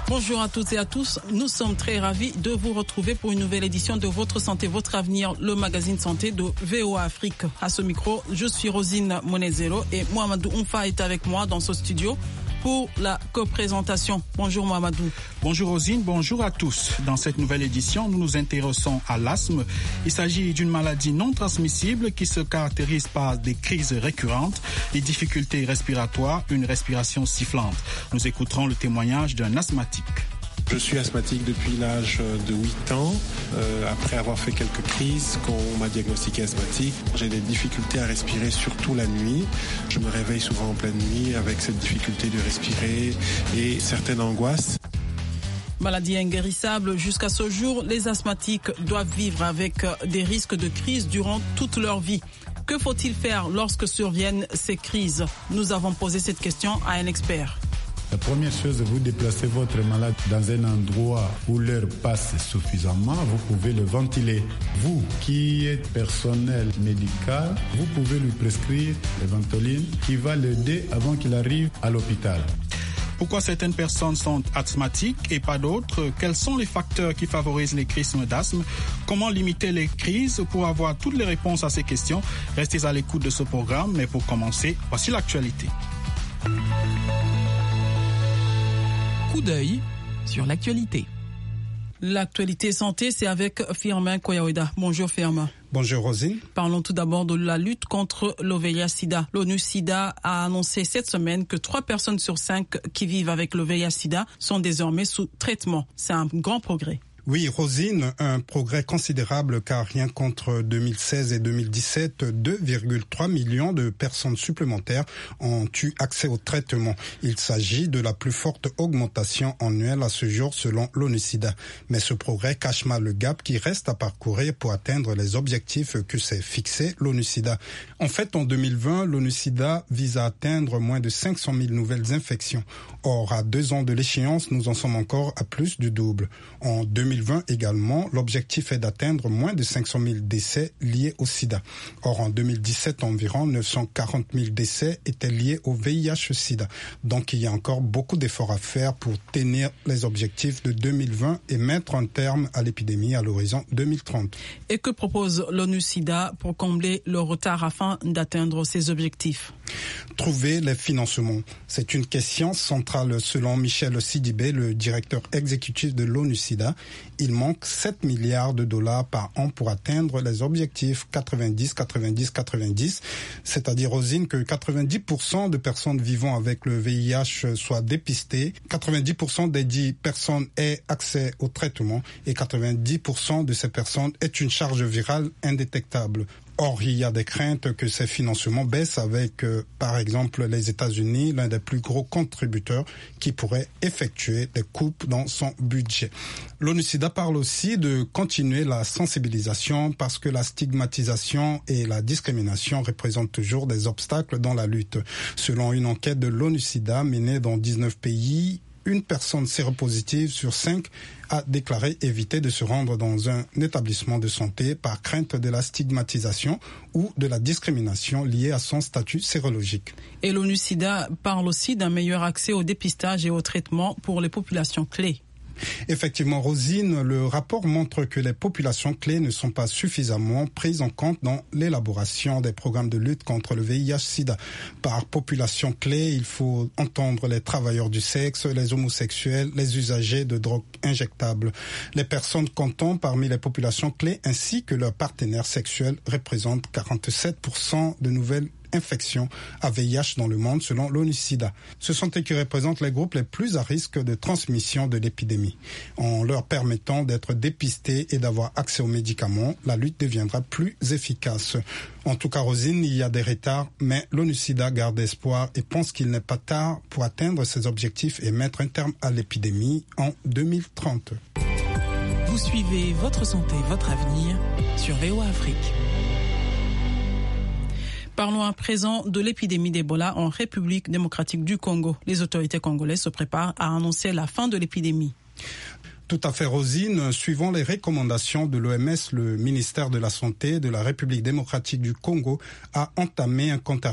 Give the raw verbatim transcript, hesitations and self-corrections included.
Bonjour à toutes et à tous, nous sommes très ravis de vous retrouver pour une nouvelle édition de Votre Santé, Votre Avenir, le magazine santé de V O A Afrique. À ce micro, je suis Rosine Monezero et Mohamedou Oumfa est avec moi dans ce studio pour la coprésentation. Bonjour Mohamedou. Bonjour Rosine, bonjour à tous. Dans cette nouvelle édition, nous nous intéressons à l'asthme. Il s'agit d'une maladie non transmissible qui se caractérise par des crises récurrentes, des difficultés respiratoires, une respiration sifflante. Nous écouterons le témoignage d'un asthmatique. Je suis asthmatique depuis l'âge de huit ans. Euh, après avoir fait quelques crises, qu'on m'a diagnostiqué asthmatique, j'ai des difficultés à respirer, surtout la nuit. Je me réveille souvent en pleine nuit avec cette difficulté de respirer et certaines angoisses. Maladie inguérissable, jusqu'à ce jour, les asthmatiques doivent vivre avec des risques de crise durant toute leur vie. Que faut-il faire lorsque surviennent ces crises? Nous avons posé cette question à un expert. La première chose, vous déplacez votre malade dans un endroit où l'air passe suffisamment, vous pouvez le ventiler. Vous qui êtes personnel médical, vous pouvez lui prescrire le Ventoline qui va l'aider avant qu'il arrive à l'hôpital. Pourquoi certaines personnes sont asthmatiques et pas d'autres? Quels sont les facteurs qui favorisent les crises d'asthme? Comment limiter les crises? Pour avoir toutes les réponses à ces questions, restez à l'écoute de ce programme. Mais pour commencer, voici l'actualité. Coup d'œil sur l'actualité. L'actualité santé, c'est avec Firmin Koyaoueda. Bonjour Firmin. Bonjour Rosine. Parlons tout d'abord de la lutte contre le V I H-Sida. L'ONU-Sida a annoncé cette semaine que trois personnes sur cinq qui vivent avec le V I H-Sida sont désormais sous traitement. C'est un grand progrès. Oui, Rosine, un progrès considérable car rien qu'entre deux mille seize et deux mille dix-sept, deux virgule trois millions de personnes supplémentaires ont eu accès au traitement. Il s'agit de la plus forte augmentation annuelle à ce jour selon l'ONU-Sida. Mais ce progrès cache mal le gap qui reste à parcourir pour atteindre les objectifs que s'est fixé l'ONU-Sida. En fait, en deux mille vingt, l'ONU-Sida vise à atteindre moins de cinq cent mille nouvelles infections. Or, à deux ans de l'échéance, nous en sommes encore à plus du double. En deux mille vingt également, l'objectif est d'atteindre moins de cinq cent mille décès liés au sida. Or, en deux mille dix-sept, environ neuf cent quarante mille décès étaient liés au V I H-Sida. Donc, il y a encore beaucoup d'efforts à faire pour tenir les objectifs de deux mille vingt et mettre un terme à l'épidémie à l'horizon deux mille trente. Et que propose l'ONU-Sida pour combler le retard afin d'atteindre ces objectifs? Trouver les financements. C'est une question centrale selon Michel Sidibé, le directeur exécutif de l'ONU-Sida. Il manque sept milliards de dollars par an pour atteindre les objectifs quatre-vingt-dix quatre-vingt-dix quatre-vingt-dix, c'est-à-dire, Rosine, que quatre-vingt-dix pour cent de personnes vivant avec le V I H soient dépistées, quatre-vingt-dix pour cent des dix personnes aient accès au traitement et quatre-vingt-dix pour cent de ces personnes aient une charge virale indétectable. Or, il y a des craintes que ces financements baissent avec, euh, par exemple, les États-Unis, l'un des plus gros contributeurs qui pourrait effectuer des coupes dans son budget. L'ONU-Sida parle aussi de continuer la sensibilisation parce que la stigmatisation et la discrimination représentent toujours des obstacles dans la lutte. Selon une enquête de l'ONU-Sida menée dans dix-neuf pays, une personne séropositive sur cinq a déclaré éviter de se rendre dans un établissement de santé par crainte de la stigmatisation ou de la discrimination liée à son statut sérologique. Et l'ONU-Sida parle aussi d'un meilleur accès au dépistage et au traitement pour les populations clés. Effectivement, Rosine, le rapport montre que les populations clés ne sont pas suffisamment prises en compte dans l'élaboration des programmes de lutte contre le V I H-Sida. Par population clé, il faut entendre les travailleurs du sexe, les homosexuels, les usagers de drogues injectables. Les personnes comptant parmi les populations clés ainsi que leurs partenaires sexuels représentent quarante-sept pour cent de nouvelles infections à V I H dans le monde selon l'ONU-Sida. Ce sont eux qui représentent les groupes les plus à risque de transmission de l'épidémie. En leur permettant d'être dépistés et d'avoir accès aux médicaments, la lutte deviendra plus efficace. En tout cas, Rosine, il y a des retards, mais l'ONU-Sida garde espoir et pense qu'il n'est pas tard pour atteindre ses objectifs et mettre un terme à l'épidémie en deux mille trente. Vous suivez Votre Santé, Votre Avenir sur V O A Afrique. Parlons à présent de l'épidémie d'Ebola en République démocratique du Congo. Les autorités congolaises se préparent à annoncer la fin de l'épidémie. Tout à fait, Rosine. Suivant les recommandations de l'O M S, le ministère de la Santé de la République démocratique du Congo a entamé un compte à